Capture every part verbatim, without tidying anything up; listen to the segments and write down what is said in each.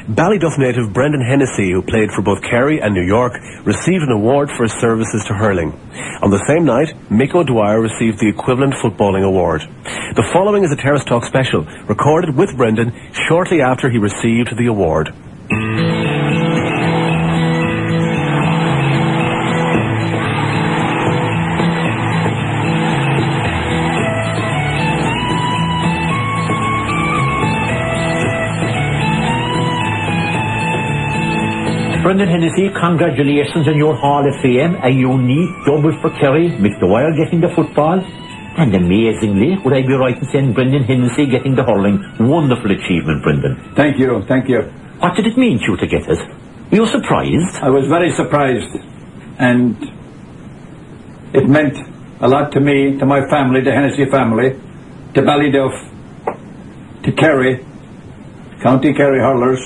Ballyduff native Brendan Hennessy, who played for both Kerry and New York, received an award for his services to hurling. On the same night, Mick O'Dwyer received the equivalent footballing award. The following is a Terrace Talk special, recorded with Brendan shortly after he received the award. Brendan Hennessy, congratulations on your Hall of Fame, a unique double for Kerry, Mick Dwyer getting the football, and amazingly, would I be right in saying Brendan Hennessy getting the hurling? Wonderful achievement, Brendan. Thank you, thank you. What did it mean to you to get it? Were you surprised? I was very surprised, and it meant a lot to me, to my family, the Hennessy family, to Ballyduff, to Kerry, County Kerry hurlers.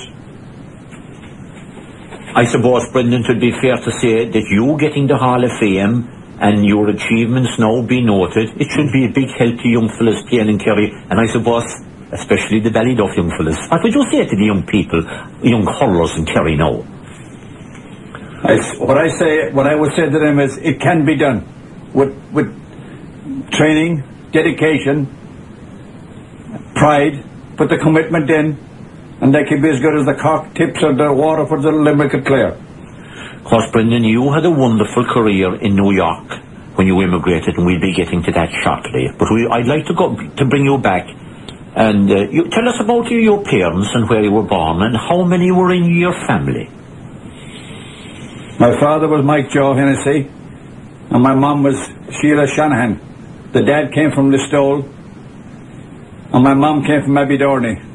I suppose, Brendan, it would be fair to say that you getting the Hall of Fame and your achievements now be noted, it should be a big help to young fellas playing in Kerry, and I suppose especially the Ballyduff young fellas. What would you say to the young people, young hurlers in Kerry now? I, what I say, what I would say to them is, it can be done with with training, dedication, pride, put the commitment in, and they can be as good as the Cork Tips or the Waterford or the Limerick and Clare. Of course, Brendan, you had a wonderful career in New York when you immigrated, and we'll be getting to that shortly. But we, I'd like to go to bring you back, and uh, you, tell us about you, your parents and where you were born, and how many were in your family. My father was Mike Joe Hennessy, and my mum was Sheila Shanahan. The dad came from Listowel, and my mum came from Abbey-Dorney.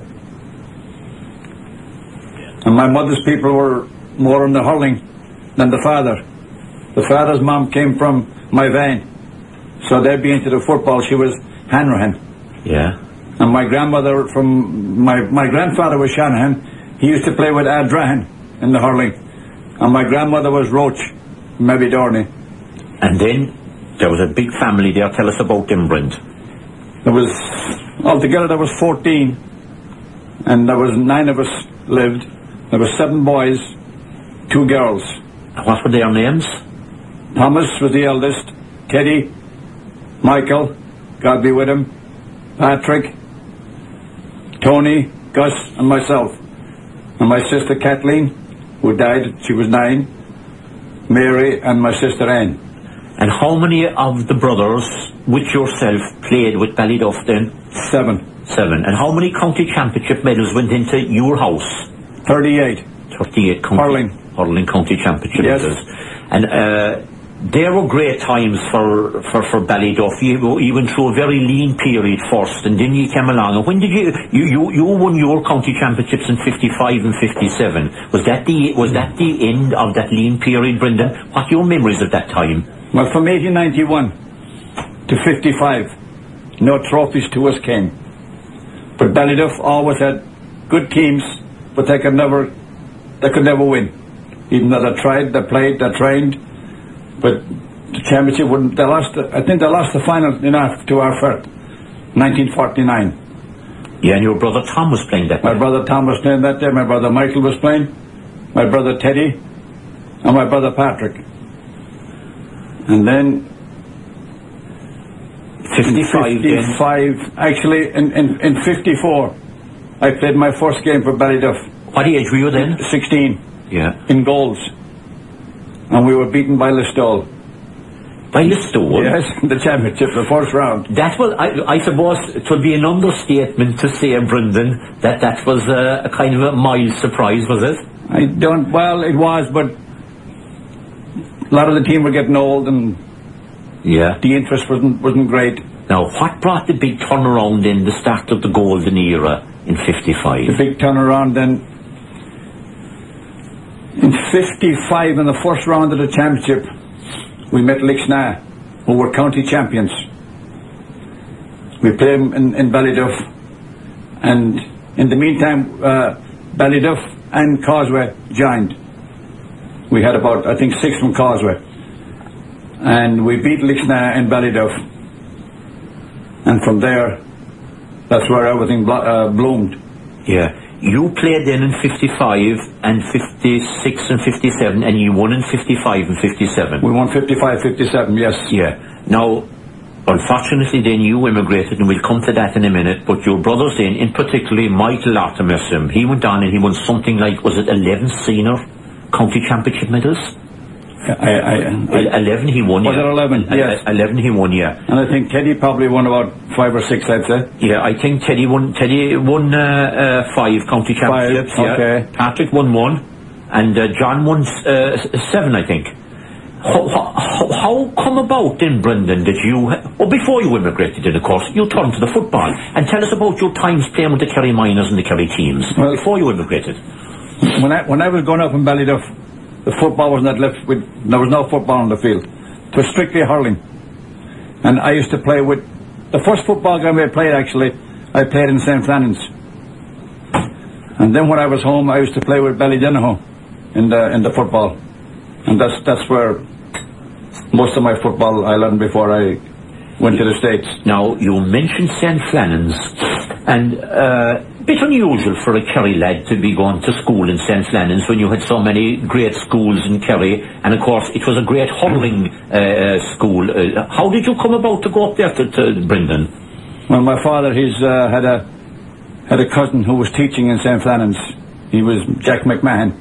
And my mother's people were more in the hurling than the father. The father's mum came from my vein, so they'd be into the football. She was Hanrahan. Yeah. And my grandmother from my my grandfather was Shanahan. He used to play with Adrahan in the hurling, and my grandmother was Roach from Abbey-Dorney. And then there was a big family there. Tell us about them, Brent. There was altogether there was fourteen, and there was nine of us lived. There were seven boys, two girls. What were their names? Thomas was the eldest, Teddy, Michael, God be with him, Patrick, Tony, Gus, and myself. And my sister Kathleen, who died, she was nine, Mary, and my sister Anne. And how many of the brothers with yourself played with Ballyduff then? Seven. Seven. And how many county championship medals went into your house? Thirty-eight. Thirty-eight county, hurling. Hurling county championship yes. medals. And uh, there were great times for, for, for Ballyduff. You, you went through a very lean period first, and then you came along. And when did you, you, you, you won your county championships in fifty-five and fifty-seven. Was that the, was that the end of that lean period, Brendan? What are your memories of that time? Well, from eighteen ninety-one to fifty-five, no trophies to us came. But Ballyduff always had good teams, but they could never, they could never win. Even though they tried, they played, they trained, but the championship wouldn't. They lost. The, I think they lost the final in our, to our first, nineteen forty-nine. Yeah, and your brother Tom was playing that. My day. brother Tom was playing that day. My brother Michael was playing. My brother Teddy, and my brother Patrick. And then fifty-five. fifty-five. Actually, in in in fifty-four, I played my first game for Ballyduff. What age were you then? Sixteen. Yeah. In goals. And we were beaten by Listowel. By Listowel? Yes, the championship, the first round. That was, I, I suppose, it would be an understatement to say, Brendan, that that was a, a kind of a mild surprise, was it? I don't, well, it was, but a lot of the team were getting old, and yeah, the interest wasn't wasn't great. Now, what brought the big turnaround in the start of the golden era in fifty-five? The big turnaround then, in fifty-five, in the first round of the championship, we met Lixnaw, who were county champions. We played them in, in Ballyduff, and in the meantime, uh, Ballyduff and Causeway joined. We had about, I think, six from Causeway, and we beat Lixnaw in Ballyduff, and from there, that's where everything blo- uh, bloomed. Yeah. you played then in fifty-five and fifty-six and fifty-seven, and you won in fifty-five and fifty-seven. We won fifty-five, fifty-seven, yes. Yeah. Now, unfortunately then you immigrated, and we'll come to that in a minute, but your brothers then, in particularly Michael Artemisum, he went on and he won something like, was it eleven senior county championship medals? I, I, I, eleven he won, was yeah. it eleven? Yes. eleven he won, yeah. And I think Teddy probably won about five or six, I'd say. Yeah, I think Teddy won, Teddy won uh, uh, five county championships. Five, okay. Yeah. Patrick won one, and uh, John won uh, seven, I think. How, how, how come about then, Brendan, that you, well, before you immigrated in, of course, you turned to the football, and tell us about your times playing with the Kerry Miners and the Kerry teams, well, before you immigrated. When I, when I was growing up in Ballyduff, the football wasn't that left with, there was no football on the field. It was strictly hurling. And I used to play with, the first football game I played actually, I played in Saint Flannan's. And then when I was home, I used to play with Ballydenneho in the, in the football. And that's, that's where most of my football I learned before I went to the States. Now, you mentioned Saint Flannan's, and uh, a bit unusual for a Kerry lad to be going to school in Saint Flannan's when you had so many great schools in Kerry, and of course it was a great hurling uh, school. Uh, how did you come about to go up there to, to Brendan? Well, my father, he's uh, had a had a cousin who was teaching in Saint Flannan's. He was Jack McMahon,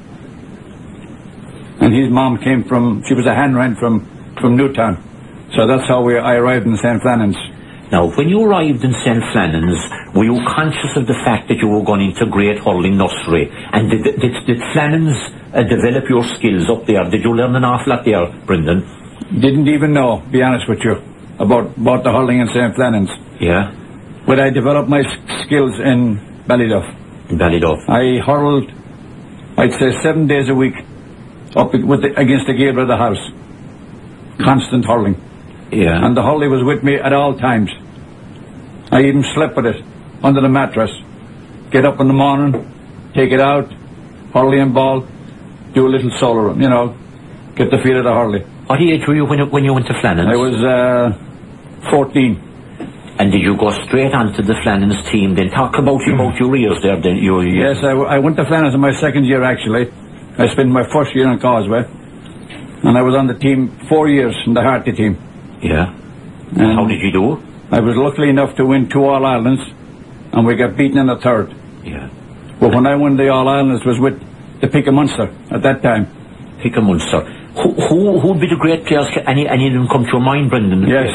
and his mom came from, she was a handwright from from Newtown. So that's how we, I arrived in Saint Flannan's. Now, when you arrived in Saint Flannan's, were you conscious of the fact that you were going into great hurling nursery? And did, did, did Flannan's uh, develop your skills up there? Did you learn an awful lot there, Brendan? Didn't even know, be honest with you, about, about the hurling in Saint Flannan's. Yeah? But I developed my skills in Ballyduff. In Ballyduff. I hurled, I'd say, seven days a week up with the, against the gable of the house. Constant hurling. Yeah. And the hurley was with me at all times. I even slept with it under the mattress. Get up in the morning, take it out, hurley and ball, do a little solo, you know, get the feel of the hurley. What age were you when, when you went to Flannan's? I was uh, fourteen. And did you go straight onto the Flannan's team then? Talk about, you, about your years there then. Your years. Yes, I, I went to Flannan's in my second year actually. I spent my first year in Causeway. And I was on the team four years in the Harty team. Yeah. And how did you do? I was lucky enough to win two All-Irelands, and we got beaten in the third. Yeah. But when I won the All-Irelands was with the Pick of Munster at that time. Pick of Munster. Who, who, who would be the great players? Any, any of them come to your mind, Brendan? Yes.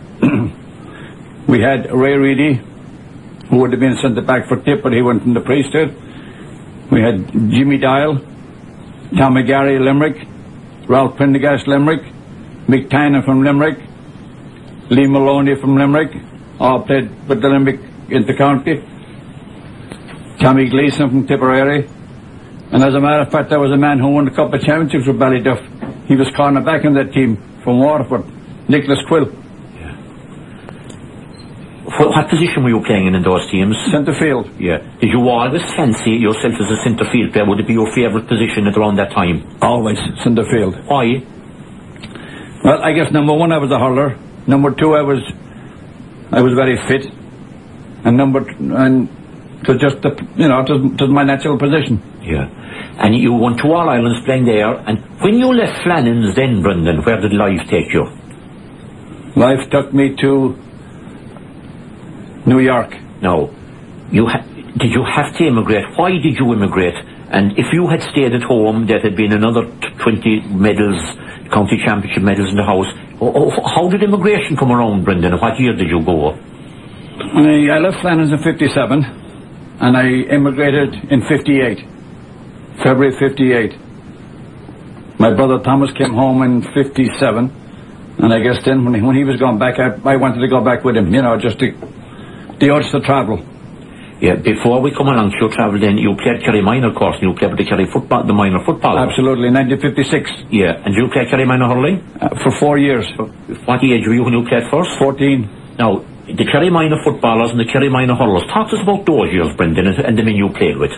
We had Ray Reedy, who would have been sent back for tip, but he went from the priesthood. We had Jimmy Dial, Tommy Gary Limerick, Ralph Prendergast Limerick, Mick Tynan from Limerick, Lee Maloney from Limerick, all played with the Limerick inter-county, Tommy Gleeson from Tipperary, and as a matter of fact there was a man who won a couple of championships with Ballyduff. He was corner back in that team from Waterford, Nicholas Quill. Yeah. What, what position were you playing in in those teams? Centre field. Yeah. Did you always fancy yourself as a centre field player? Would it be your favourite position at around that time? Always centre field. Why? Well, I guess number one, I was a hurler. Number two, I was, I was very fit. And number, t- and to just, the, you know, to, to my natural position. Yeah. And you won two All-Irelands playing there. And when you left Flannan's then, Brendan, where did life take you? Life took me to New York. No. You ha- did you have to immigrate? Why did you immigrate? And if you had stayed at home, there had been another t- twenty medals, county championship medals in the house. Oh, oh, how did immigration come around, Brendan? What year did you go? I, I left Flannan's in fifty-seven, and I immigrated in fifty-eight, February fifty-eight. My brother Thomas came home in fifty-seven, and I guess then when he, when he was going back, I, I wanted to go back with him, you know, just to, the urge to travel. Yeah, before we come along to your travel then, you played Kerry Minor course, and you played with the Kerry football, the minor football. Absolutely, nineteen fifty-six. Yeah, and you played Kerry Minor hurling? Uh, for four years. What age were you when you played first? fourteen. Now, the Kerry Minor footballers and the Kerry Minor hurlers, talk to us about those years, Brendan, and, and the men you played with.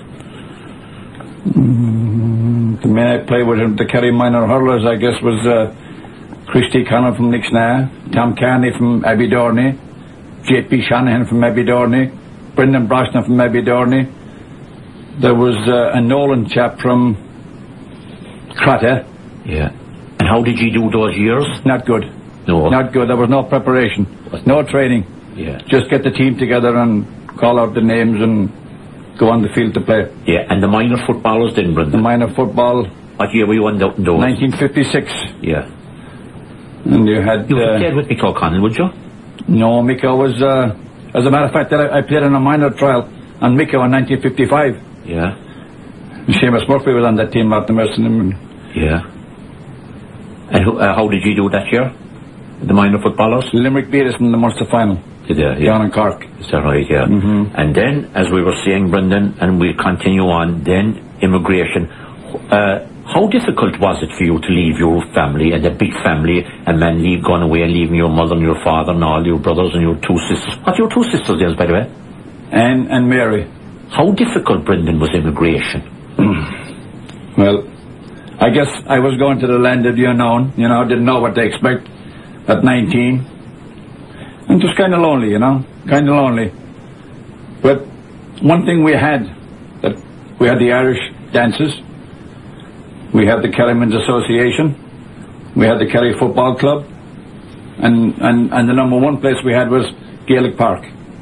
Mm, the men I played with, the Kerry Minor hurlers, I guess, was uh, Christy Connor from Nixna, Tom Carney from Abbey-Dorney, J P Shanahan from Abbey-Dorney, Brendan Brosnan from Abbey-Dorney, there was uh, a Nolan chap from Cratta. Yeah. And how did you do those years? Not good. No. Not good. There was no preparation, no training. Yeah. Just get the team together and call out the names and go on the field to play. Yeah, and the minor footballers then, The Brendan? minor football, What year were you on those? nineteen fifty-six. Yeah. And you had... You uh, played with Mick O'Connell, would you? No, Miko was... Uh, as a matter of fact, I, I played in a minor trial on Miko in nineteen fifty-five. Yeah. Seamus Murphy was on that team, Martin Merson. Yeah. And who, uh, how did you do that year? The minor footballers? Limerick beat us in the Munster final. Did they? Yeah. Down in Cork. Is that right? Yeah. Mhm. And then, as we were saying, Brendan, and we'll continue on, then immigration. Uh, how difficult was it for you to leave your family and a big family and then leave, gone away and leaving your mother and your father and all your brothers and your two sisters? What are your two sisters' names, by the way? Anne and Mary. How difficult, Brendan, was immigration? Well, I guess I was going to the land of the unknown, you know, didn't know what to expect at nineteen. And just kind of lonely, you know, kind of lonely. But one thing we had, that we had the Irish dances, we had the Kerryman's Association, we had the Kerry Football Club, and, and, and the number one place we had was Gaelic Park.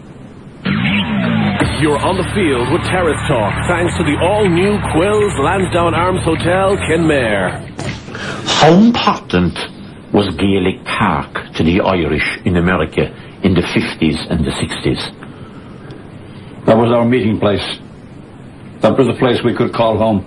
You're on the field with Terrace Talk, thanks to the all-new Quills Lansdowne Arms Hotel, Kenmare. How important was Gaelic Park to the Irish in America in the fifties and the sixties? That was our meeting place. That was the place we could call home.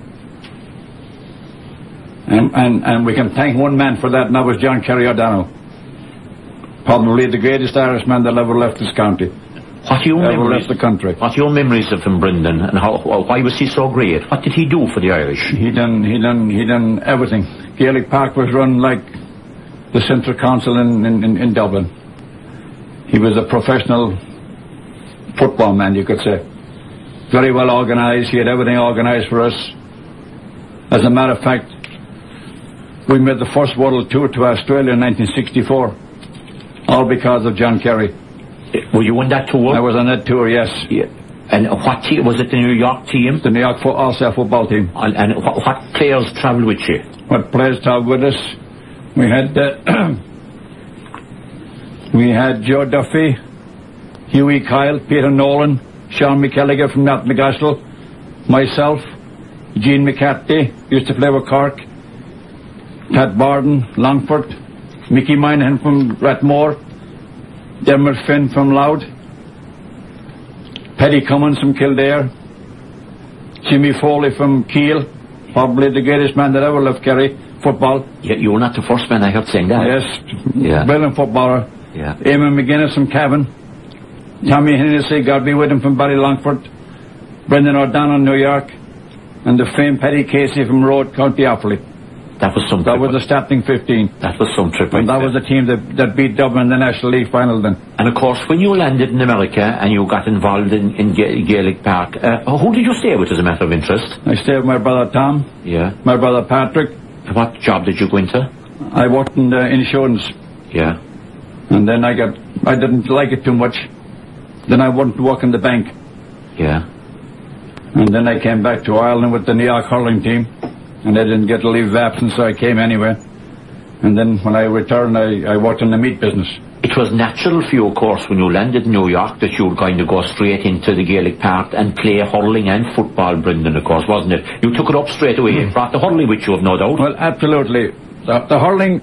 And, and, and we can thank one man for that, and that was John Kerry O'Donnell. Probably the greatest Irishman that ever left this county. What are your Ever memories? left the country. What are your memories of him, Brendan? And how, why was he so great? What did he do for the Irish? He done, he done, he done everything. Gaelic Park was run like the Central Council in, in, in Dublin. He was a professional football man, you could say. Very well organised. He had everything organised for us. As a matter of fact, we made the first world tour to Australia in nineteen sixty-four, all because of John Kerry. Were you on that tour? I was on that tour, yes. Yeah. And what team? Was it the New York team? The New York fo- All-Star football team. And, and what, what players travelled with you? What players travelled with us? We had uh, we had Joe Duffy, Hughie Kyle, Peter Nolan, Sean McKelliger from Knocknagoshel, myself, Gene McCarthy, used to play with Cork, Pat Borden, Longford, Mickey Minahan from Rathmore, Dermot Finn from Louth, Paddy Cummins from Kildare, Jimmy Foley from Keele, probably the greatest man that ever left Kerry football. Yeah, you were not the first man I heard saying that. Yes, Yeah. brilliant footballer. Yeah. Eamon McGuinness from Cavan, Tommy Hennessy, God be with him, from Ballylongford, Brendan O'Donnell, New York, and the famed Paddy Casey from Road, County Offaly. That was some. That trip. was the starting fifteen. That was some trip. And that was the team that, that beat Dublin in the National League final then. And of course, when you landed in America and you got involved in, in Ga- Gaelic Park, uh, who did you stay with as a matter of interest? I stayed with my brother Tom, Yeah. my brother Patrick. What job did you go into? I worked in the insurance, Yeah. and then I got, I didn't like it too much. Then I went to work in the bank, Yeah. and then I came back to Ireland with the New York hurling team, and I didn't get a leave of absence, so I came anyway. And then when I returned, I, I worked in the meat business. It was natural for you, of course, when you landed in New York, that you were going to go straight into the Gaelic Park and play hurling and football, Brendan, of course, wasn't it? You took it up straight away and brought the hurling with you, have no doubt. Well, absolutely. The, the hurling,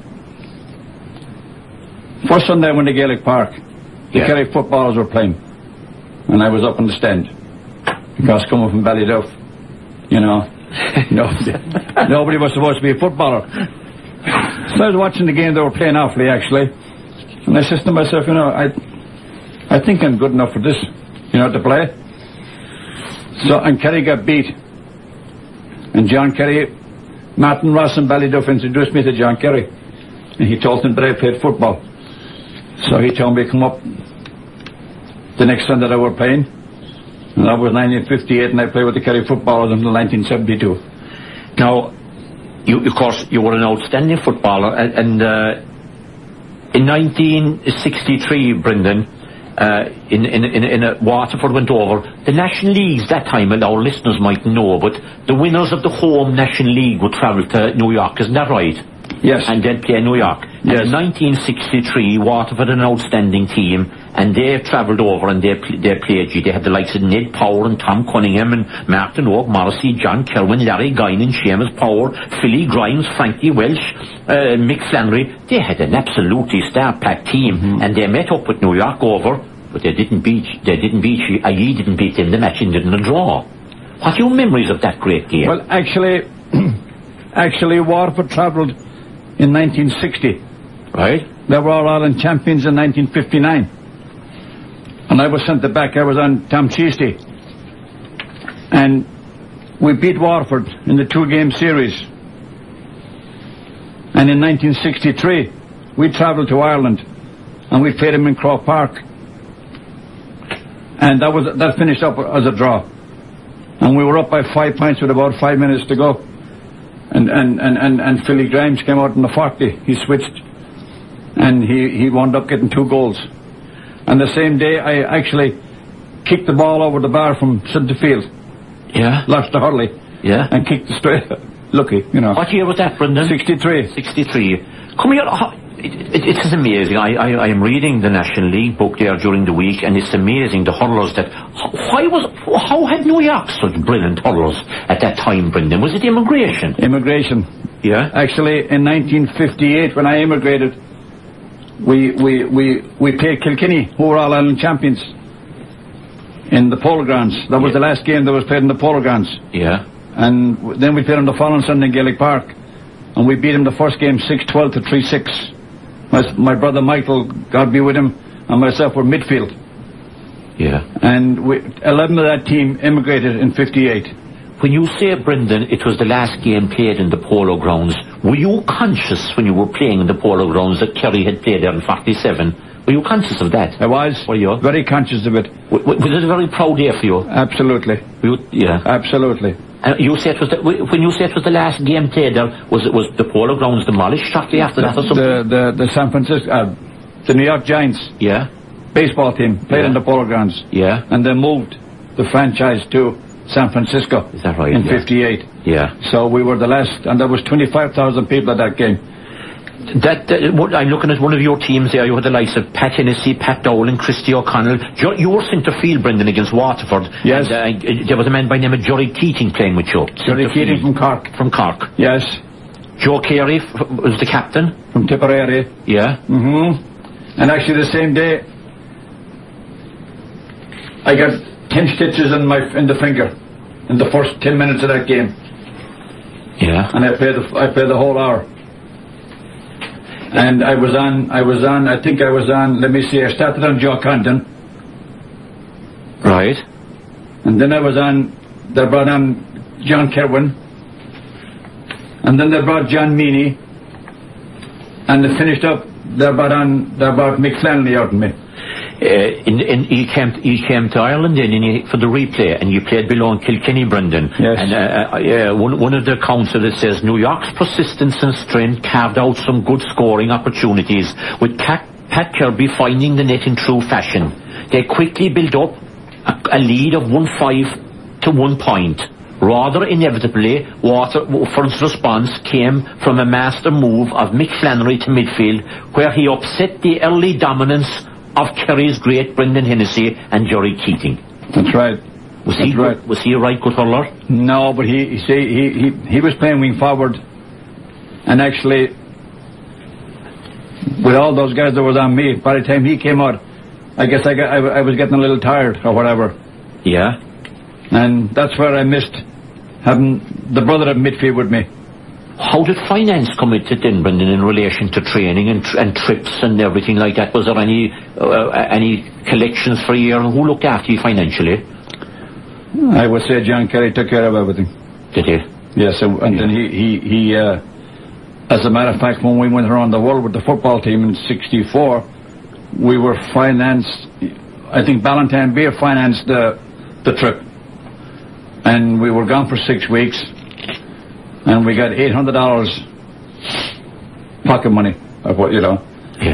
first Sunday I went to Gaelic Park, the Yeah. Kerry footballers were playing, and I was up in the stand, because coming from Ballyduff, you know, no, nobody was supposed to be a footballer. So I was watching the game, they were playing awfully actually, and I said to myself, you know, I I think I'm good enough for this, you know, to play. So, and Kerry got beat, and John Kerry, Martin Ross and Ballyduff introduced me to John Kerry, and he told him that I played football. So he told me to come up the next Sunday that I were playing, and that was nineteen fifty-eight, and I played with the Kerry footballers until nineteen seventy-two. Now, you, of course, you were an outstanding footballer, and, and uh, in nineteen sixty-three, Brendan, uh, in, in, in, in a, Waterford went over. The National Leagues that time, and our listeners might know, but the winners of the home National League would travel to New York, isn't that right? Yes. And they'd play New York. Yes. And in nineteen sixty-three, Waterford had an outstanding team, and they travelled over and they, they played you. They had the likes of Ned Power and Tom Cunningham and Martin Oak, Morrissey, John Kerwin, Larry Guinan, Seamus Power, Philly Grimes, Frankie Welsh, uh, Mick Flannery. They had an absolutely star-packed team, mm-hmm. and they met up with New York over, but they didn't beat, they didn't beat you, uh, you didn't beat them, the match ended in a draw. What are your memories of that great game? Well, actually, actually, Waterford travelled in nineteen sixty. Right. They were All-Ireland champions in nineteen fifty-nine. And I was sent back. I was on Tom Cheesty. And we beat Waterford in the two-game series. And in nineteen sixty-three, we travelled to Ireland, and we played them in Croke Park. And that was that finished up as a draw. And we were up by five points with about five minutes to go. And and, and, and, and Philly Grimes came out in the forty. He switched. And he, he wound up getting two goals. And the same day, I actually kicked the ball over the bar from centre field. Yeah. Lost to Hurley. Yeah. And kicked it straight. Lucky, you know. What year was that, Brendan? sixty-three. sixty-three. Come here. It, it, it is amazing. I, I, I am reading the National League book there during the week, and it's amazing the hurlers that... Why was... How had New York such brilliant hurlers at that time, Brendan? Was it immigration? Immigration. Yeah. Actually, in nineteen fifty-eight, when I immigrated, we we we we played Kilkenny, who were All-Ireland champions, in the Polo Grounds. That was yeah. the last game that was played in the Polo Grounds. Yeah. And then we played on the following Sunday in Gaelic Park, and we beat them the first game six twelve to three six. My, my brother Michael, God be with him, and myself were midfield. Yeah. And we, eleven of that team immigrated in fifty-eight. When you say, Brendan, it was the last game played in the Polo Grounds, were you conscious when you were playing in the Polo Grounds that Kerry had played there in forty-seven? Were you conscious of that? I was. Were you? Very conscious of it. W- was it a very proud day for you? Absolutely. You, yeah. Absolutely. And you said it was the, when you said it was the last game played there, was it was the Polo Grounds demolished shortly after the, that or something? The the the San Francisco, uh, the New York Giants. Yeah. Baseball team played yeah. in the Polo Grounds. Yeah. And they moved the franchise to San Francisco. Is that right? In yeah. fifty-eight. Yeah. So we were the last, and there was twenty-five thousand people at that game. That, that I'm looking at one of your teams there. You had the likes of Pat Hennessy, Pat Dowell, and Christy O'Connell. You, you were centre field, Brendan, against Waterford. Yes. And, uh, there was a man by the name of Jory Keating playing with you. Jory Keating from Cork. From Cork. Yes. Joe Carey f- was the captain. From Tipperary. Yeah. Mm-hmm. And actually the same day, I got ten stitches in my in the finger in the first ten minutes of that game. Yeah. And I played the I played the whole hour. And I was on, I was on, I think I was on, let me see, I started on Joe Condon. Right. And then I was on, they brought on John Kerwin. And then they brought John Meany. And they finished up, they brought on, they brought Mick Flannery out in me. Uh, in, in, you, came to, you came to Ireland then and you, for the replay, and you played below in Kilkenny, Brendan. Yes. And uh, uh, one, one of the accounts of it says, New York's persistence and strength carved out some good scoring opportunities, with Pat, Pat Kirby finding the net in true fashion. They quickly built up a, a lead of one five to one point. Rather inevitably, Waterford's response came from a master move of Mick Flannery to midfield, where he upset the early dominance of Kerry's great Brendan Hennessy and Jory Keating. That's right. Was That's he right. Good, was he a right good hurler? No, but he, he see he, he he was playing wing forward, and actually, with all those guys that was on me, by the time he came out, I guess I got I, I was getting a little tired or whatever. Yeah. And that's where I missed having the brother at midfield with me. How did finance come into it then, Brendan, in relation to training and, tr- and trips and everything like that? Was there any uh, any collections for a year? Who looked after you financially? I would say John Kerry took care of everything. Did he? Yes, and yeah. then he, he, he uh, as a matter of fact, when we went around the world with the football team in sixty-four, we were financed, I think Ballantine Beer financed the, the trip. And we were gone for six weeks. And we got eight hundred dollars pocket money, of what, you know. Yeah.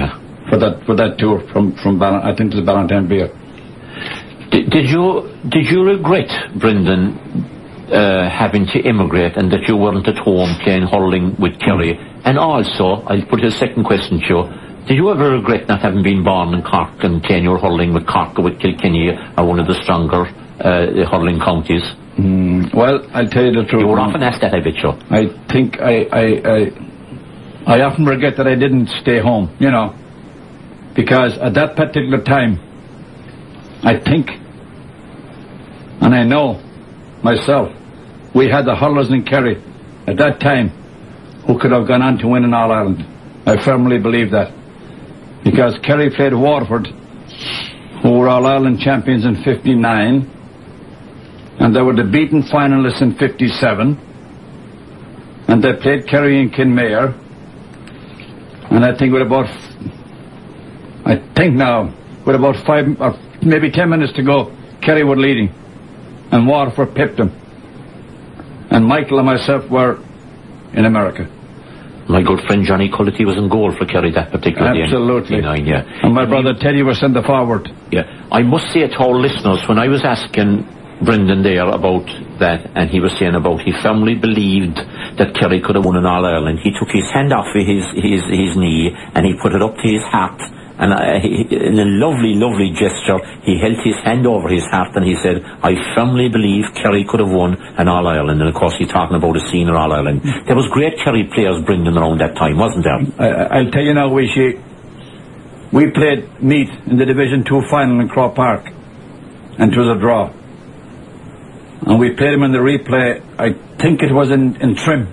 for that for that tour from from Bal- I think it was Ballantine Beer. Did, did you did you regret, Brendan, uh, having to immigrate and that you weren't at home playing hurling with Kerry? And also, I'll put a second question to you. Did you ever regret not having been born in Cork and playing your hurling with Cork or with Kilkenny, or one of the stronger uh, hurling counties? Mm, well, I'll tell you the truth. You were often asked that, I bet you. I think I, I, I, I often regret that I didn't stay home, you know, because at that particular time, I think, and I know myself, we had the hurlers in Kerry at that time who could have gone on to win in All-Ireland. I firmly believe that. Because Kerry played Waterford, who were All-Ireland champions in fifty-nine, and they were the beaten finalists in fifty-seven, and they played Kerry and Kinmayre, and I think with about, I think now, with about five, or maybe ten minutes to go, Kerry were leading, and Waterford pipped them, and Michael and myself were in America. My good friend Johnny Cullity was in goal for Kerry that particular day. Absolutely. Nine, yeah. And my brother Teddy was centre forward. Yeah. I must say to our listeners, when I was asking Brendan there about that, and he was saying about he firmly believed that Kerry could have won an All-Ireland, he took his hand off his, his, his knee and he put it up to his heart, and uh, he, in a lovely, lovely gesture, he held his hand over his heart and he said, I firmly believe Kerry could have won an All-Ireland. And of course he's talking about a senior All-Ireland. There was great Kerry players Brendan around that time, wasn't there? I, I'll tell you now, Wishy, we played Meath in the Division two final in Croke Park, and it was a draw. And we played him in the replay, I think it was in, in Trim.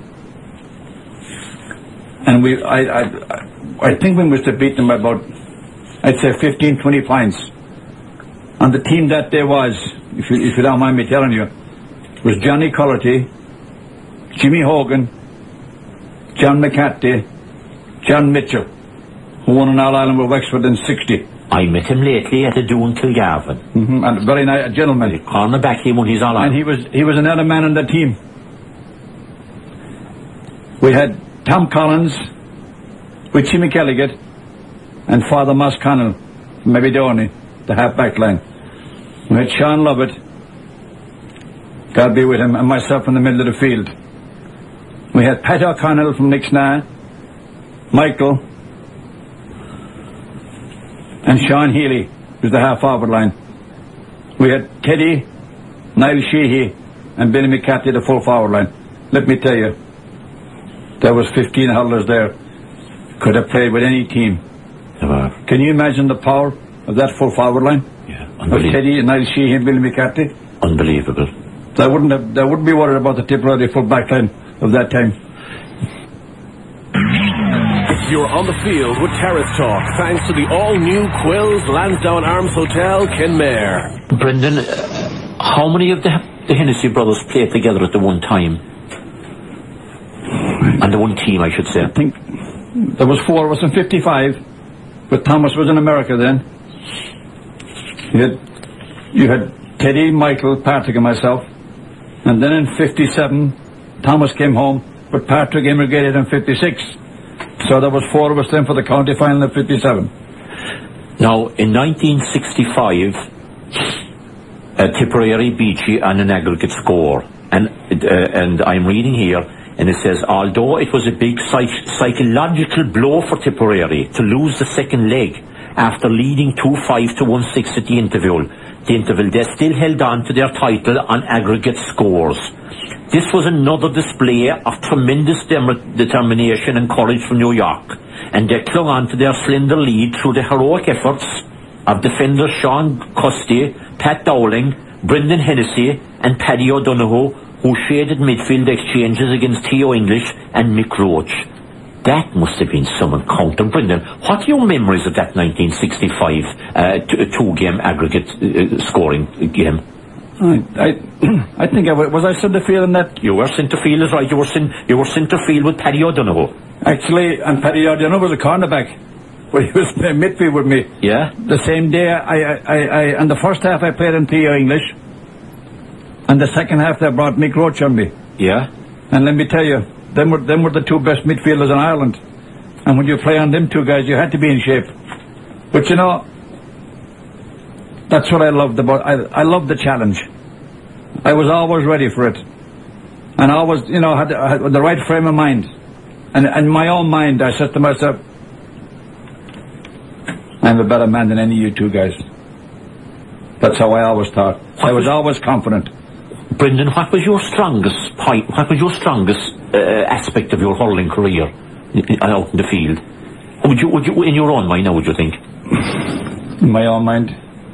And we, I, I, I think we must have beaten them by about, I'd say fifteen, twenty points. And the team that day was, if you, if you don't mind me telling you, was Johnny Cullity, Jimmy Hogan, John McCarthy, John Mitchell, who won an All-Ireland with Wexford in sixty. I met him lately at a do in Kilgarvan. Mm-hmm, and a very nice gentleman. The cornerback, he won his All-Ireland. And he was, he was another man on the team. We had Tom Collins, with Jimmy Kelligat, and Father Moss Connell from Mabidoni, the half-back line. We had Sean Lovett, God be with him, and myself in the middle of the field. We had Pat O'Connell from Nixna, Michael, and Sean Healy, who's the half-forward line. We had Teddy, Niall Sheehy, and Billy McCarthy, the full-forward line. Let me tell you, there was fifteen hurlers there. Could have played with any team. Never. Can you imagine the power of that full-forward line? Yeah, of Teddy, Niall Sheehy, and Billy McCarthy? Unbelievable. They wouldn't have, they wouldn't be worried about the Tipperary full-back line of that time. You're on the field with Terrace Talk, thanks to the all-new Quills Lansdowne Arms Hotel, Kinmayre. Brendan, uh, how many of the, the Hennessy brothers played together at the one time? And the one team, I should say. I think there was four of us in fifty-five, but Thomas was in America then. You had, you had Teddy, Michael, Patrick and myself. And then in fifty-seven, Thomas came home, but Patrick immigrated in fifty-six. So there was four of us then for the county final in fifty-seven. Now, in nineteen sixty-five, uh, Tipperary beat you on an aggregate score. And, uh, and I'm reading here, and it says, although it was a big psych- psychological blow for Tipperary to lose the second leg after leading two five to one six at the interval, the interval, they still held on to their title on aggregate scores. This was another display of tremendous dem- determination and courage from New York, and they clung on to their slender lead through the heroic efforts of defenders Sean Custy, Pat Dowling, Brendan Hennessy and Paddy O'Donoghue, who shaded midfield exchanges against Theo English and Mick Roach. That must have been some encounter. Brendan, what are your memories of that nineteen sixty-five uh, t- two-game aggregate uh, scoring game? I, I, I think I was, was I centre field in that? You were centre field, is right. You were, cin- you were centre field with Paddy O'Donoghue. Actually, and Paddy O'Donoghue was a cornerback, but he was playing midfield with me. Yeah? The same day, I, I, I, and the first half I played in Theo English, and the second half they brought Mick Roach on me. Yeah? And let me tell you, them were, them were the two best midfielders in Ireland. And when you play on them two guys, you had to be in shape. But you know, that's what I loved about, I, I loved the challenge. I was always ready for it. And I always, you know, had, had the right frame of mind. And in my own mind, I said to myself, I'm a better man than any of you two guys. That's how I always thought. I was always confident. Brendan, what was your strongest point, what was your strongest uh, aspect of your hurling career out in the field? Would you, would you, in your own mind now, would you think? In my own mind?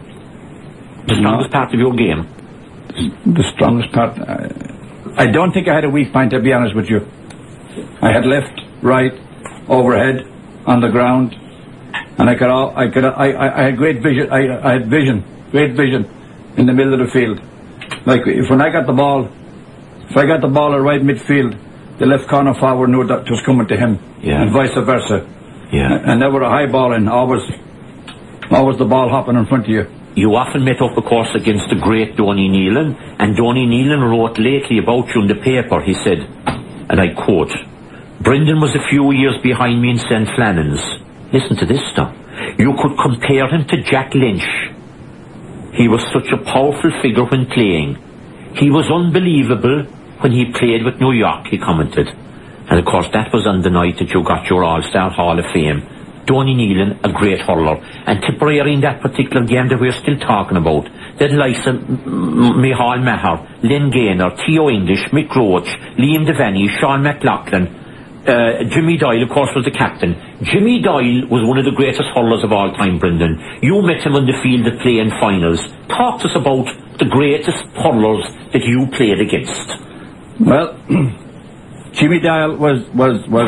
The strongest no. part of your game? The strongest part? Uh, I don't think I had a weak point, to be honest with you. I had left, right, overhead, on the ground, and I could, all, I could, I, I, I had great vision, I, I had vision, great vision in the middle of the field. Like, if when I got the ball, if I got the ball at right midfield, the left corner forward knew that it was coming to him, yeah. and vice versa. Yeah. And never a high ball in, always, always the ball hopping in front of you. You often met up, of course, against the great Donnie Nealon, and Donnie Nealon wrote lately about you in the paper. He said, and I quote, Brendan was a few years behind me in Saint Flannan's. Listen to this stuff. You could compare him to Jack Lynch. He was such a powerful figure when playing. He was unbelievable when he played with New York, he commented. And of course, that was on the night that you got your All-Star Hall of Fame. Donnie Nealon, a great hurler. And Tipperary in that particular game that we're still talking about, that likes of Micheál Maher, Len Gaynor, Theo English, Mick Roach, Liam Devaney, Sean McLaughlin, uh, Jimmy Doyle, of course, was the captain. Jimmy Doyle was one of the greatest hurlers of all time, Brendan. You met him on the field at play in finals. Talk to us about the greatest hurlers that you played against. Well, Jimmy Doyle was, was, was,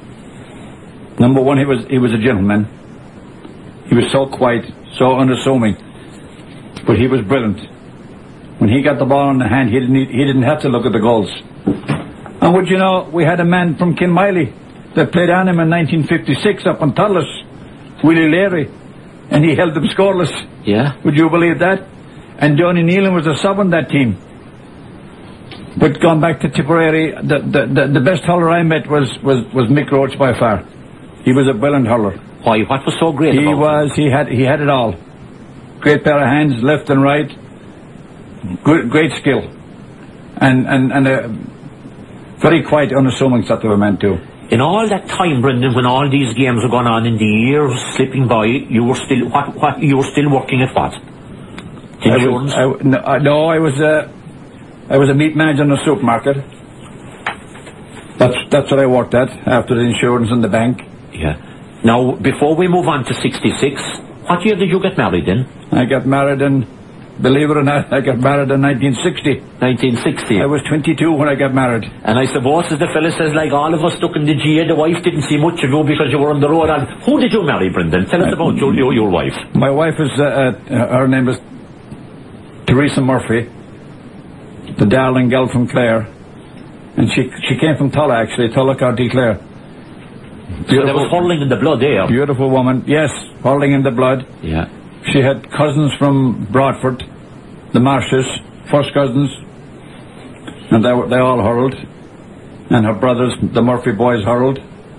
number one, he was, he was a gentleman. He was so quiet, so unassuming, but he was brilliant. When he got the ball in the hand, he didn't, he didn't have to look at the goals. And would you know, we had a man from Kinmiley that played on him in nineteen fifty-six up in Thurles, Willie Leary, and he held them scoreless. Yeah. Would you believe that? And Donnie Nealon was a sub on that team. But going back to Tipperary, the, the, the, the best hurler I met was, was, was Mick Roach by far. He was a brilliant hurler. Why? What was so great he about was, him? He had, he had it all. Great pair of hands, left and right. Good, great skill. And, and, and a very quiet, unassuming sort of a man too. In all that time, Brendan, when all these games were going on and the years slipping by, you were still, what, what, you were still working at what? Insurance? I was, I, no, uh, no, I was, uh, I was a meat manager in a supermarket. That's, that's what I worked at, after the insurance and the bank. Yeah. Now, before we move on to sixty-six, what year did you get married in? I got married in, believe it or not, I got married in nineteen sixty. nineteen sixty? I was twenty-two when I got married. And I suppose, as the fella says, like all of us stuck in the G A, the wife didn't see much of you because you were on the road. And who did you marry, Brendan? Tell us uh, about your, your, your wife. My wife is, uh, uh, her name is Teresa Murphy, the darling girl from Clare. And she she came from Tulla, actually, Tulla, County Clare. So there was hurling in the blood there. Beautiful woman, yes, hurling in the blood. Yeah. She had cousins from Broadford, the Marshes, first cousins, and they were, they all hurled. And her brothers, the Murphy boys, hurled.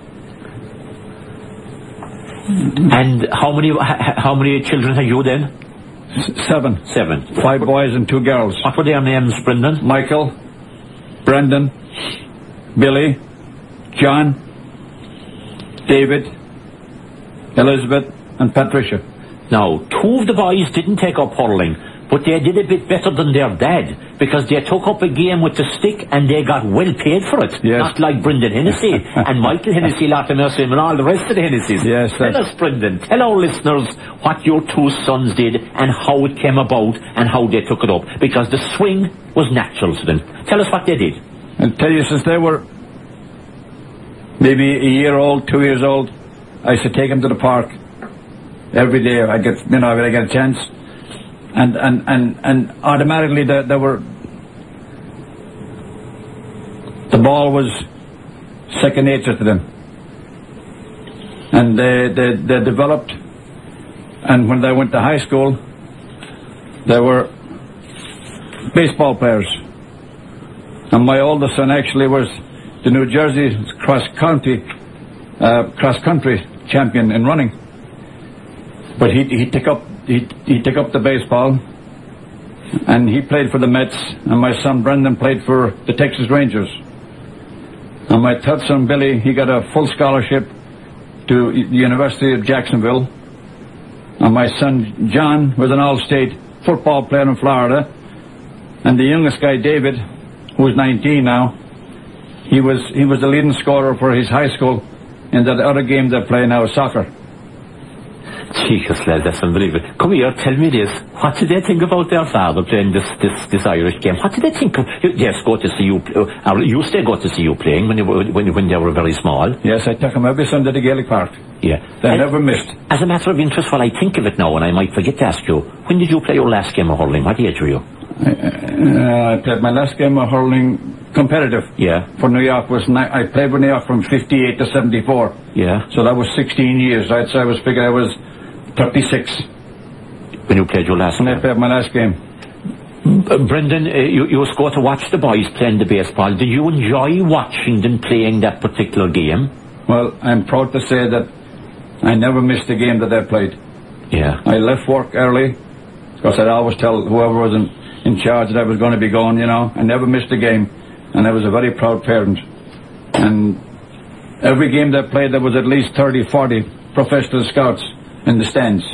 And how many how many children had you then? S seven. Seven. Five boys and two girls. What were their names, Brendan? Michael, Brendan, Billy, John, David, Elizabeth, and Patricia. Now, two of the boys didn't take up hurling, but they did a bit better than their dad, because they took up a game with the stick and they got well paid for it. Yes. Not like Brendan Hennessy and Michael Hennessy, Latimer Sim, and all the rest of the Hennessy's. Yes, tell us, Brendan, tell our listeners what your two sons did and how it came about and how they took it up, because the swing was natural to them. Tell us what they did. I'll tell you, since they were maybe a year old, two years old, I used to take them to the park every day. I get, you know, I get a chance, and and and and automatically they, they were. The ball was second nature to them, and they they they developed. And when they went to high school, they were baseball players. And my oldest son actually was the New Jersey cross country uh, cross country champion in running. but he he took up he he took up the baseball, and he played for the Mets, and my son Brendan played for the Texas Rangers. And my third son Billy, he got a full scholarship to the University of Jacksonville. And my son John was an all-state football player in Florida. And the youngest guy, David, who's nineteen now, he was he was the leading scorer for his high school in that other game they play now, soccer. Jesus, lad, that's unbelievable. Come here, tell me this. What did they think about their father playing this this, this Irish game? What did they think of? Yes, go to see you. Uh, used to go to see you playing when you were when when they were very small. Yes, I took him every Sunday to Gaelic Park. Yeah, they and never missed. As a matter of interest, while I think of it now, and I might forget to ask you, when did you play your last game of hurling? What age were you? I, uh, I played my last game of hurling competitive. Yeah. For New York was ni- I played for New York from fifty-eight to seventy-four. Yeah. So that was sixteen years. Right? So I was figuring I was thirty-six. When you played your last when game? I played my last game. Uh, Brendan, uh, you, you used to go to watch the boys playing the baseball. Did you enjoy watching them playing that particular game? Well, I'm proud to say that I never missed a game that I played. Yeah. I left work early, because I'd always tell whoever was in, in charge that I was going to be going, you know. I never missed a game, and I was a very proud parent. And every game that I played, there was at least thirty, forty professional scouts in the stands.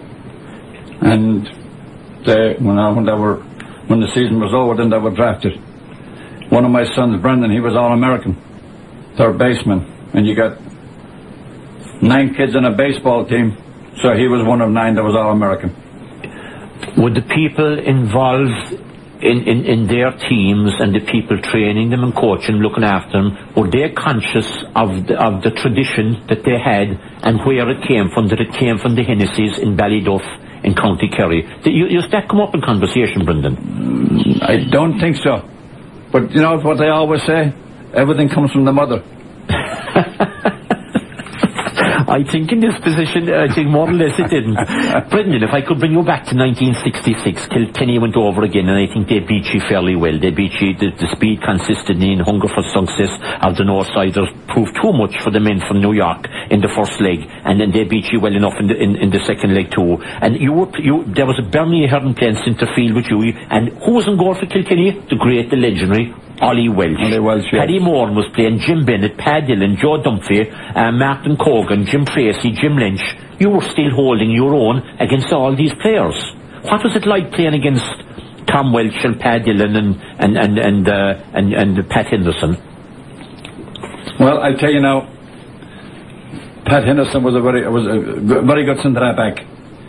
And they, when, I, when they were, when the season was over, then they were drafted. One of my sons, Brendan, he was All-American, third baseman, and you got nine kids in a baseball team, so he was one of nine that was All-American. Would the people involved in, in, in their teams and the people training them and coaching, looking after them, were they conscious of the, of the tradition that they had and where it came from, that it came from the Hennessy's in Ballyduff in County Kerry? Did you, used that come up in conversation, Brendan? Mm, I don't think so. But you know what they always say? Everything comes from the mother. I think in this position, I think more or less it didn't. Brendan, if I could bring you back to nineteen sixty-six, Kilkenny went over again, and I think they beat you fairly well. They beat you, the, the speed consisted in hunger for success of the Northsiders proved too much for the men from New York in the first leg, and then they beat you well enough in the, in, in the second leg too. And you were, you, there was a Bernie Hearn playing centre field with you, and who was in goal for Kilkenny? The great, the legendary Ollie Welsh. Ollie Welsh, yes. Paddy Moore was playing Jim Bennett, Pat Dillon, Joe Dunphy, uh, Martin Cogan, Jim Tracy, Jim Lynch. You were still holding your own against all these players. What was it like playing against Tom Welsh and Pat Dillon and and and and, uh, and, and Pat Henderson? Well, I'll tell you now, Pat Henderson was a very was a very good centre back.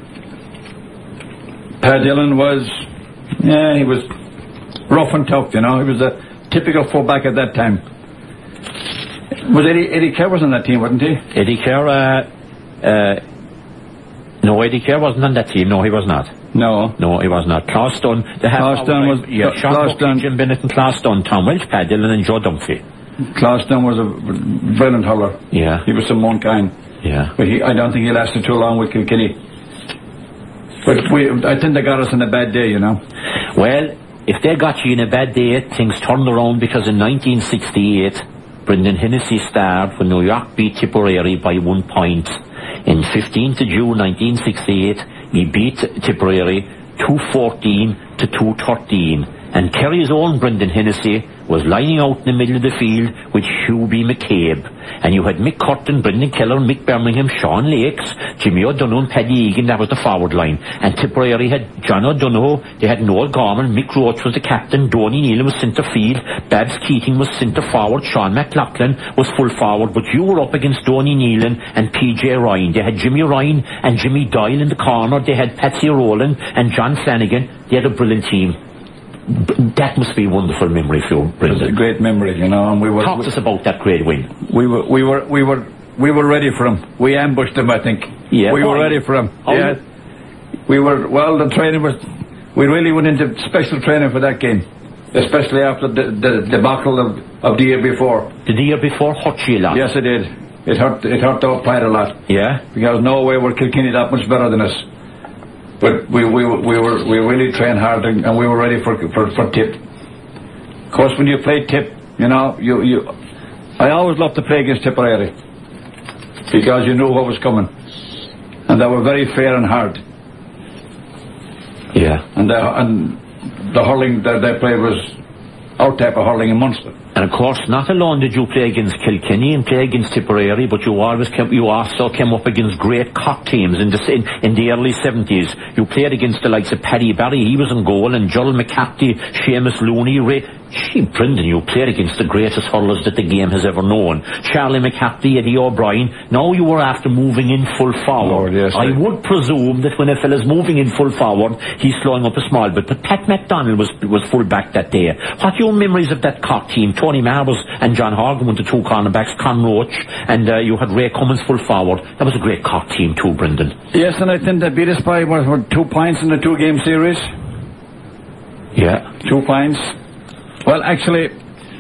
Pat Dillon was, yeah, he was rough and tough, you know. He was a typical fullback at that time. Was Eddie Eddie Kerr was on that team, wasn't he? Eddie Kerr, uh, uh, no, Eddie Kerr wasn't on that team. No, he was not. No, no, he was not. Klaus Dunn, the Klaus Dunn was yeah, Sean Klaus Buckley, Dunn, Jim Bennett, and Klaus Dunn, Tom Welsh, Pat Dillon, and Joe Dunphy. Klaus Dunn was a brilliant hurler. Yeah, he was some one kind. Yeah, but he, I don't think he lasted too long with Kilkenny. But we, I think they got us on a bad day, you know. Well, if they got you in a bad day, things turned around, because in nineteen sixty-eight, Brendan Hennessy starred when New York beat Tipperary by one point. In fifteenth of June nineteen sixty-eight, he beat Tipperary two fourteen to two thirteen. And Kerry's own Brendan Hennessy was lining out in the middle of the field with Hubie McCabe. And you had Mick Curtin, Brendan Keller, Mick Birmingham, Sean Lakes, Jimmy O'Donoghue and Paddy Egan. That was the forward line. And Tipperary had John O'Donoghue, they had Noel Gorman, Mick Roach was the captain, Donnie Nealon was centre field, Babs Keating was centre forward, Sean McLaughlin was full forward, but you were up against Donnie Nealon and P J Ryan. They had Jimmy Ryan and Jimmy Doyle in the corner, they had Patsy Rowland and John Flanagan. They had a brilliant team. That must be a wonderful memory for you, Brendan. It was a great memory, you know. And we were. Talk to us about that great win. We were, we were, we were, we were ready for him. We ambushed him, I think. Yeah. We were ready for him. Yeah. We were. Well, the training was. We really went into special training for that game, especially after the the debacle of of the year before. The year before hurt you a lot. Yes, it did. It hurt. It hurt our pride a lot. Yeah. Because no way were Kilkenny that much better than us. But we we we were we really trained hard, and, and we were ready for for for Tip. Of course, when you play Tip, you know you you. I always loved to play against Tipperary because you knew what was coming, And they were very fair and hard. Yeah. And the, and the hurling that they played was our type of hurling in Munster. And of course, not alone did you play against Kilkenny and play against Tipperary, but you always came, you also came up against great cock teams in the in, in the early seventies. You played against the likes of Paddy Barry, he was in goal, and Joel McCarthy, Seamus Looney, Ray. Gee, Brendan, you played against the greatest hurlers that the game has ever known. Charlie McCarthy, Eddie O'Brien. Now you were after moving in full forward. Lord, yes, I would presume that when a fella's moving in full forward, he's slowing up a small bit. But Pat McDonald was was full back that day. What are your memories of that cock team? Tony Marbles and John Horgan went to two cornerbacks, Con Roach, and uh, you had Ray Cummins full forward. That was a great cock team too, Brendan. Yes, and I think they beat us by what, what, two points in the two-game series. Yeah. Two points. Well, actually,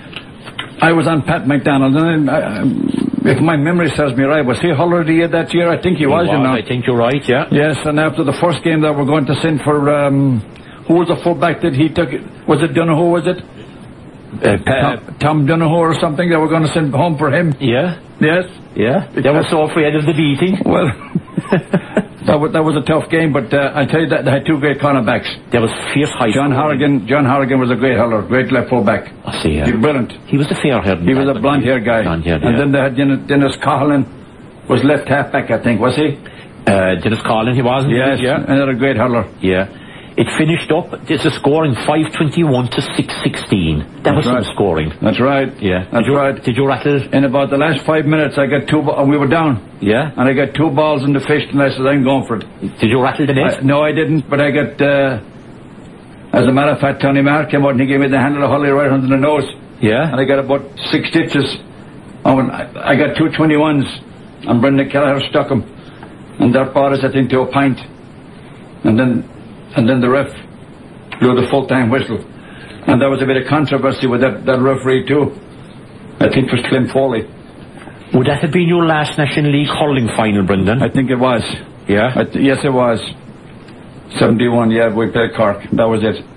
I was on Pat McDonald, and I, if my memory serves me right, was he hurler of the year that year? I think he, he was, was, you know. I think you're right, yeah. Yes, and after the first game that we're going to send for, um, who was the fullback that he took? It? Was it Donohoe, was it? Uh, Tom, Tom Donohoe or something, that we're going to send home for him. Yeah. Yes. Yeah. They were so afraid of the beating. Well, that, was, that was a tough game, but uh, I tell you that they had two great cornerbacks. There was fierce height. John Horgan, John Horgan was a great hurler, great left fullback. I see, yeah. He was brilliant. He was the fair-haired. He was a blonde-haired guy. Blonde-haired, and yeah. then they had Dennis, Dennis Coughlin, was left half-back, I think, was he? Uh, Dennis Coughlin, he wasn't? Yes, yeah. Another great hurler. Yeah. It finished up, there's a scoring five twenty-one to six sixteen. That That's was right. some scoring. That's right. Yeah. That's did you, right. Did you rattle? In about the last five minutes, I got two, and we were down. Yeah. And I got two balls in the fish, and I said, I'm going for it. Did you rattle the net? I, no, I didn't, but I got, uh, as a matter of fact, Tony Marr came out and he gave me the handle of Holly right under the nose. Yeah. And I got about six stitches. Oh, and I, I got two twenty-ones, and Brendan Kelleher stuck them. And that brought us, I think, to a pint. And then, and then the ref blew the full-time whistle. And there was a bit of controversy with that, that referee too. I think it was Clem Foley. Would that have been your last National League hurling final, Brendan? I think it was. Yeah? I th- yes, it was. seventy-one, yeah, we played Cork. That was it.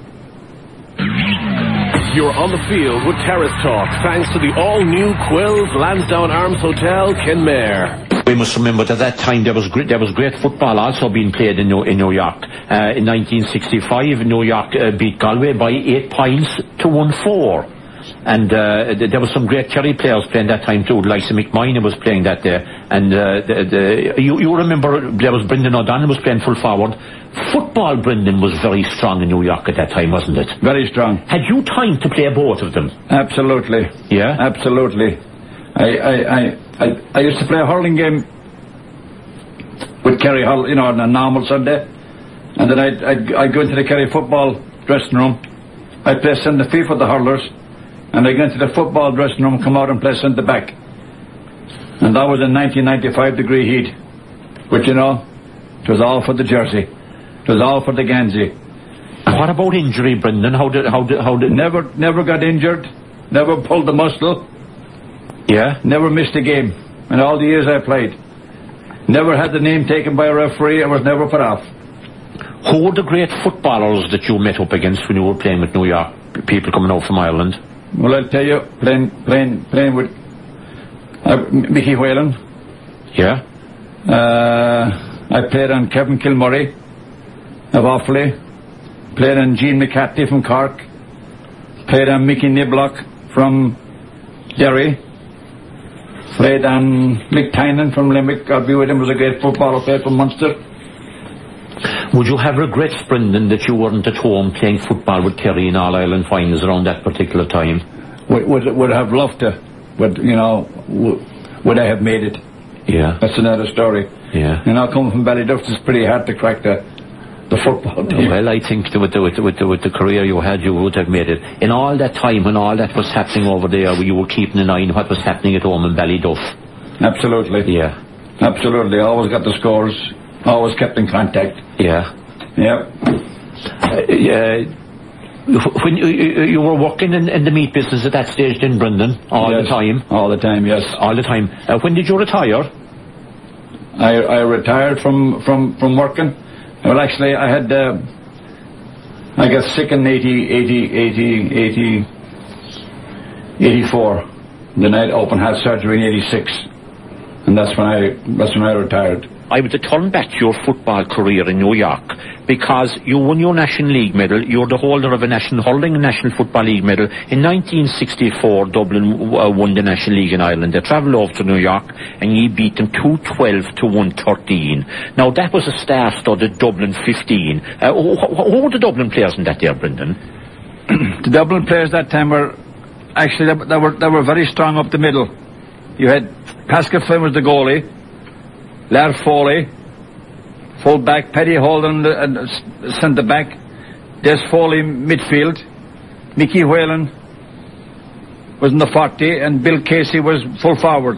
You're on the field with Terrace Talk, thanks to the all-new Quills Lansdowne Arms Hotel, Kenmare. We must remember that at that time there was great, there was great football also being played in New, in New York. Uh, in nineteen sixty-five, New York uh, beat Galway by eight points to one four. And uh, th- there was some great Kerry players playing that time too. Like McMahon was playing that day. And uh, the, the, you, you remember there was Brendan O'Donnell was playing full forward. Football, Brendan, was very strong in New York at that time, wasn't it? Very strong. Had you time to play both of them? Absolutely. Yeah? Absolutely. I, I, I, I, I used to play a hurling game with Kerry Hull, you know, on a normal Sunday. And then I'd, I'd, I'd go into the Kerry football dressing room. I'd play centre field for the hurlers. And I'd go into the football dressing room, come out and play centre back. And that was in nineteen ninety-five degree heat. But you know, it was all for the jersey. It was all for the Gansey. What about injury, Brendan? How did, how did, how did... Never, never got injured. Never pulled the muscle. Yeah? Never missed a game in all the years I played. Never had the name taken by a referee. I was never put off. Who were the great footballers that you met up against when you were playing with New York? People coming out from Ireland? Well, I'll tell you, playing, playing, playing with uh, Mickey Whalen. Yeah? Uh, I played on Kevin Kilmurray of Offaly. Played on Gene McCarthy from Cork. Played on Mickey Niblock from Derry. Played on Mick Tynan from Limerick. God be with him, was a great footballer, played for Munster. Would you have regrets, Brendan, that you weren't at home playing football with Kerry in All-Ireland finals around that particular time? Would, would, would have loved to, but, you know, would, would I have made it? Yeah. That's another story. Yeah. You know, coming from Ballyduff, it's pretty hard to crack the, the football team. Well, I think that with the, with, the, with, the, with the career you had, you would have made it. In all that time, when all that was happening over there, you were keeping an eye on what was happening at home in Ballyduff. Absolutely. Yeah. Absolutely. Always got the scores. Always kept in contact. Yeah. Yep. Uh, yeah. When you, you, you were working in, in the meat business at that stage then, Brendan? All Yes. the time? All the time, yes. All the time. Uh, when did you retire? I, I retired from, from, from working. Well, actually, I had, uh, I got sick in eighty, eighty, eighty, eighty, eighty-four. Then I open heart surgery in eighty-six. And that's when I, that's when I retired. I would turn back to your football career in New York, because you won your National League medal. You're the holder of a National Hurling and National Football League medal. In nineteen sixty-four, Dublin uh, won the National League in Ireland. They travelled over to New York and you beat them two twelve to one thirteen. Now that was a star-studded Dublin fifteen. Uh, who, who were the Dublin players in that year, Brendan? The Dublin players that time were actually they, they were they were very strong up the middle. You had Pascal Flynn was the goalie, Lar Foley, full back, Paddy Holden uh, centre back, Des Foley midfield, Mickey Whalen was in the forty, and Bill Casey was full forward.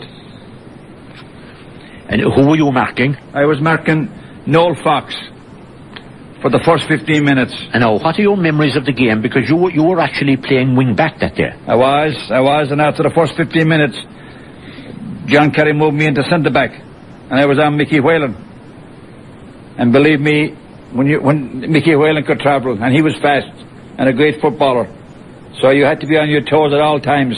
And who were you marking? I was marking Noel Fox for the first fifteen minutes. And now, what are your memories of the game? Because you were, you were actually playing wing back that day. I was, I was, and after the first fifteen minutes, John Kerry moved me into centre back, and I was on Mickey Whalen. And believe me, when you when Mickey Whalen could travel, and he was fast and a great footballer, so you had to be on your toes at all times.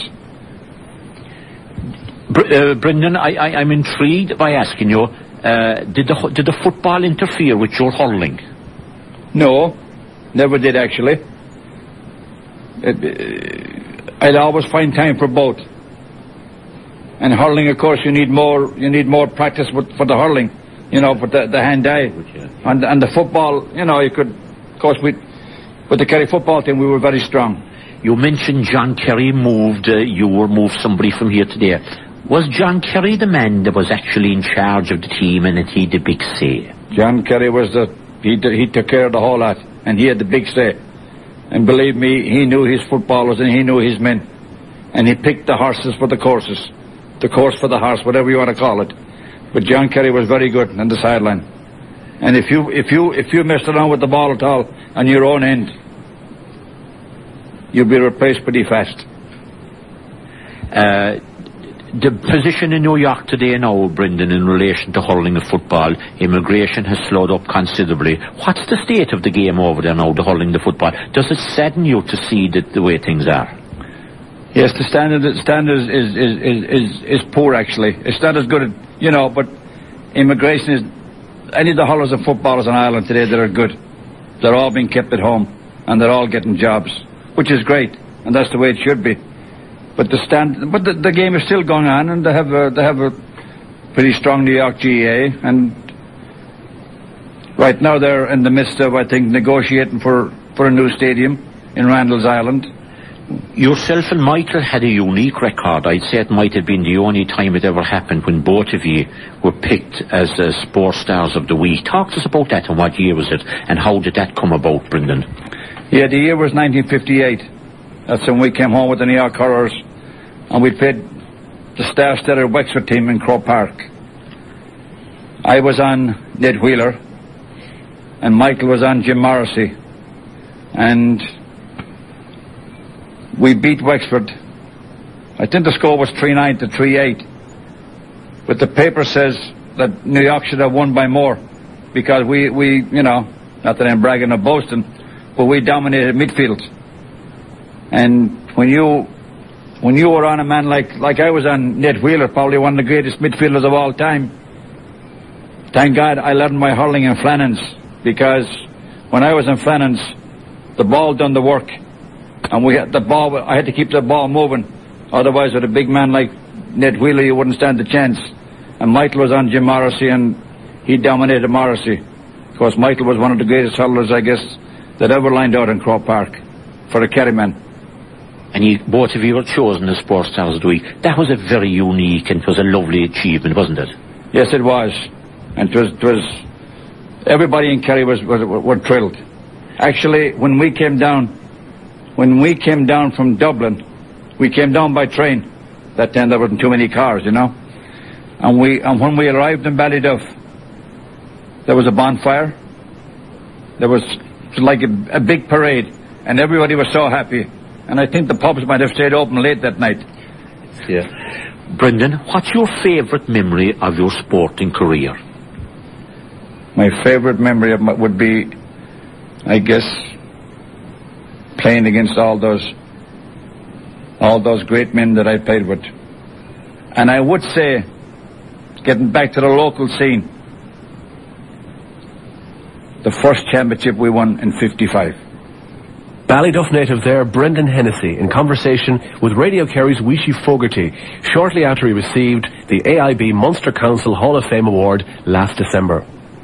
Br- uh, Brendan, I, I, I'm intrigued by asking you, uh, did the did the football interfere with your hurling? No, never did actually. It, uh, I'd always find time for both. And hurling, of course, you need more. You need more practice with, for the hurling, you know, for the, the hand-eye. And, and the football, you know, you could, of course, we, with the Kerry football team, we were very strong. You mentioned John Kerry moved. Uh, you were moved somebody from here to there. Was John Kerry the man that was actually in charge of the team, and that he had the big say? John Kerry was the he he took care of the whole lot, and he had the big say. And believe me, he knew his footballers and he knew his men, and he picked the horses for the courses. The course for the horse, whatever you want to call it. But John Kerry was very good on the sideline. And if you if you if you messed around with the ball at all on your own end, you'll be replaced pretty fast. Uh, the position in New York today now, Brendan, in relation to hurling and football, immigration has slowed up considerably. What's the state of the game over there now, the hurling, the football? Does it sadden you to see that the way things are? Yes, the standard the standard is is, is is is poor actually. It's not as good as, you know, but immigration is, any of the hurlers and footballers in Ireland today that are good, they're all being kept at home and they're all getting jobs, which is great, and that's the way it should be. But the stand but the, the game is still going on, and they have a they have a pretty strong New York G A A, and right now they're in the midst of, I think, negotiating for, for a new stadium in Randall's Island. Yourself and Michael had a unique record. I'd say it might have been the only time it ever happened when both of you were picked as uh, Sports Stars of the Week. Talk to us about that, and what year was it, and how did that come about, Brendan? Yeah, the year was nineteen fifty-eight. That's when we came home with the New York Hurlers, and we played the star-studded Wexford team in Croke Park. I was on Ned Wheeler, and Michael was on Jim Morrissey, and we beat Wexford. I think the score was three nine to three eight. But the paper says that New York should have won by more, because we, we you know, not that I'm bragging or boasting, but we dominated midfield. And when you when you were on a man like, like I was on Ned Wheeler, probably one of the greatest midfielders of all time, thank God I learned my hurling in Flannans, because when I was in Flannans, the ball done the work. And we had the ball, I had to keep the ball moving. Otherwise, with a big man like Ned Wheeler, you wouldn't stand a chance. And Michael was on Jim Morrissey, and he dominated Morrissey. Of course, Michael was one of the greatest hurlers, I guess, that ever lined out in Croke Park for a Kerry man. And you, both of you were chosen as Sports Stars of the Week. That was a very unique, and it was a lovely achievement, wasn't it? Yes, it was. And it was, it was everybody in Kerry was, was were thrilled. Actually, when we came down, when we came down from Dublin, we came down by train. That time there weren't too many cars, you know. And we and when we arrived in Ballyduff, there was a bonfire. There was, it was like a, a big parade, and everybody was so happy. And I think the pubs might have stayed open late that night. Yeah. Brendan, what's your favourite memory of your sporting career? My favourite memory of my, would be, I guess, playing against all those all those great men that I played with. And I would say, getting back to the local scene, the first championship we won in fifty-five. Ballyduff native there, Brendan Hennessy, in conversation with Radio Kerry's Wishi Fogarty shortly after he received the A I B Munster Council Hall of Fame Award last December.